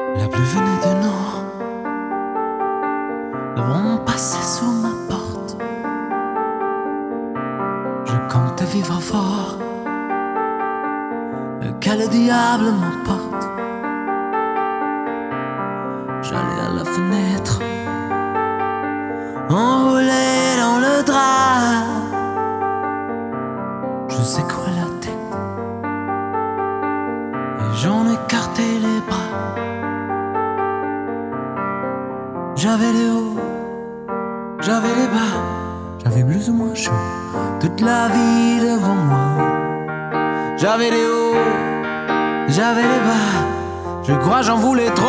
La pluie venait de nous, le vent passait sous ma porte. Je comptais vivre fort, que le diable m'emporte. J'allais à la fenêtre, enroulé dans le drap. Je secouais la tête et j'en écartais les bras. J'avais les hauts, j'avais les bas, j'avais plus ou moins chaud, toute la vie devant moi. J'avais les hauts, j'avais les bas, je crois j'en voulais trop.